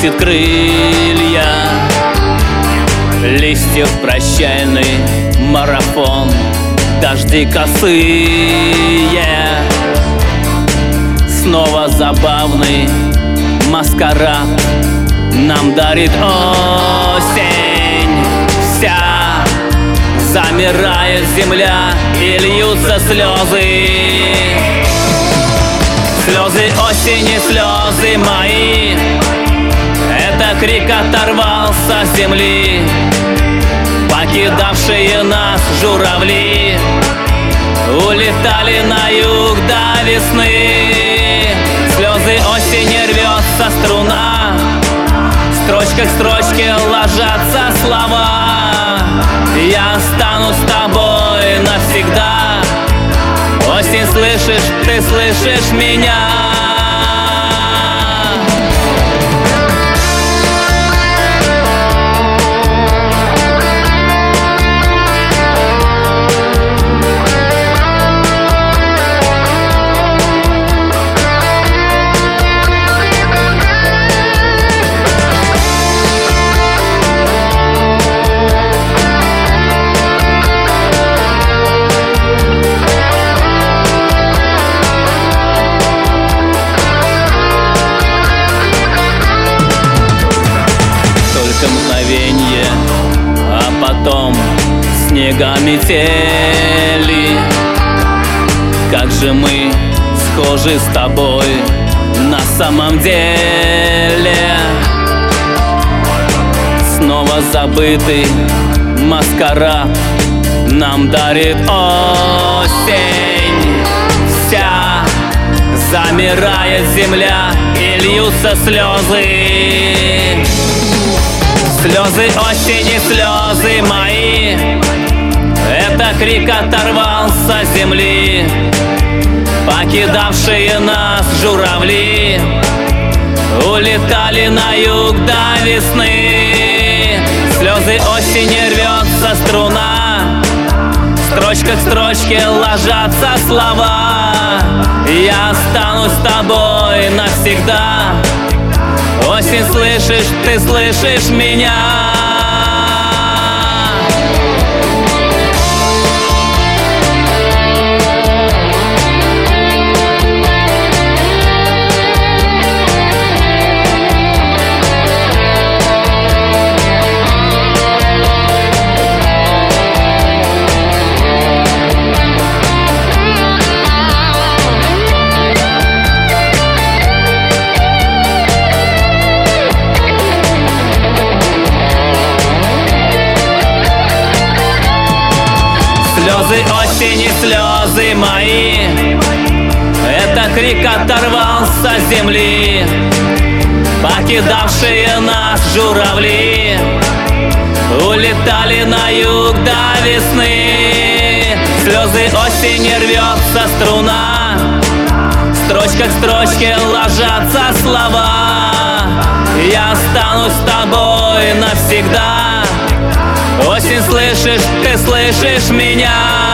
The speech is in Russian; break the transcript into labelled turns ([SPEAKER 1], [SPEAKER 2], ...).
[SPEAKER 1] распустит крылья. Листьев прощальный марафон, дожди косые. Снова забавный маскарад нам дарит осень. Вся замирает земля и льются слезы. Слезы осени, слезы мои, это крик оторвался с земли. Покидавшие нас журавли улетали на юг до весны. Слезы осени, рвется струна, строчка к строчке ложатся слова. Я останусь с тобой навсегда. Осень, слышишь, ты слышишь меня? Мгновенье, а потом снега метели. Как же мы схожи с тобой на самом деле. Снова забытый маскарад нам дарит осень. Вся замирает земля и льются слезы. Слезы осени, слезы мои, это крик оторвался с земли. Покидавшие нас журавли улетали на юг до весны. Слезы осени, рвется струна, строчка к строчке ложатся слова. Я останусь с тобой навсегда. Осень, слышишь, ты слышишь меня? Слезы осени, слезы мои, это крик оторвался с земли. Покидавшие нас журавли улетали на юг до весны. Слезы осени, рвется струна, строчка к строчке ложатся слова. Я останусь с тобой навсегда. Осень, слышишь, ты слышишь меня?